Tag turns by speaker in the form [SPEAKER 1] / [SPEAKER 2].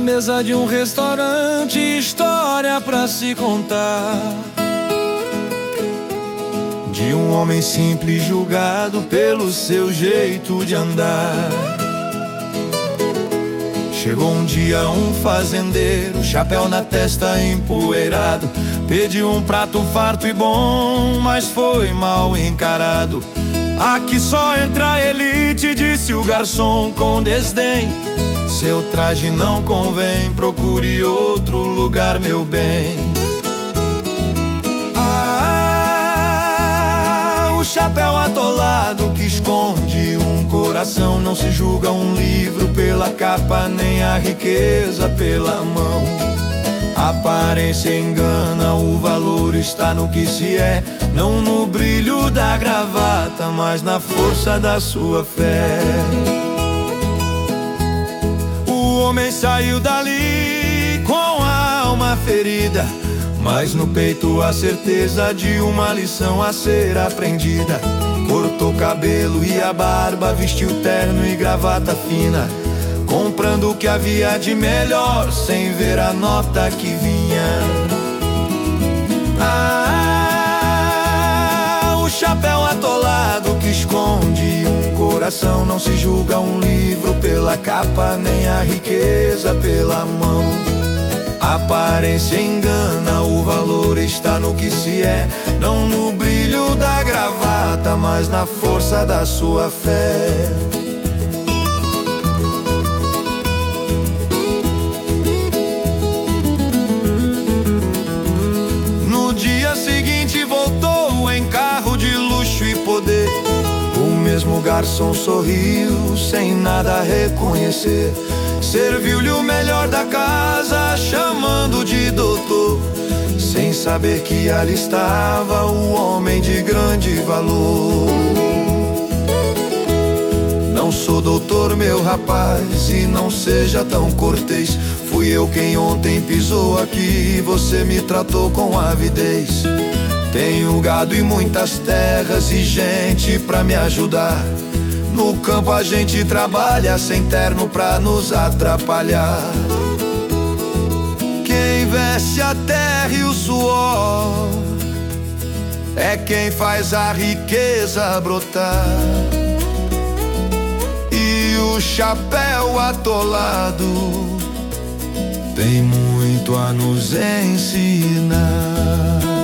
[SPEAKER 1] mesa de um restaurante, história pra se contar, de um homem simples julgado pelo seu jeito de andar. Chegou um dia um fazendeiro, chapéu na testa empoeirado, pediu um prato farto e bom, mas foi mal encarado. Aqui só entra a elite, disse o garçom com desdém. Seu traje não convém, procure outro lugar, meu bem. O chapéu atolado que esconde um coração. Não se julga um livro pela capa, nem a riqueza pela mão. A aparência engana, o valor está no que se é, não no brilho da gravata, mas na força da sua fé. O homem saiu dali com a alma ferida, mas no peito a certeza de uma lição a ser aprendida. Cortou cabelo e a barba, vestiu terno e gravata fina, comprando o que havia de melhor, sem ver a nota que vinha. O chapéu atolado que esconde um coração. Não se julga um livro pela capa, nem a riqueza pela mão. A aparência engana, o valor está no que se é, não no brilho da gravata, mas na força da sua fé. No dia seguinte voltou em carro de luxo e poder. O mesmo garçom sorriu sem nada a reconhecer. Serviu-lhe o melhor da casa, chamando de doutor, sem saber que ali estava o homem de grande valor. Não sou doutor, meu rapaz, e não seja tão cortês. Fui eu quem ontem pisou aqui, você me tratou com avidez. Tenho gado e muitas terras e gente pra me ajudar. No campo a gente trabalha sem terno pra nos atrapalhar. Quem veste a terra e o suor é quem faz a riqueza brotar. E o chapéu atolado tem muito a nos ensinar.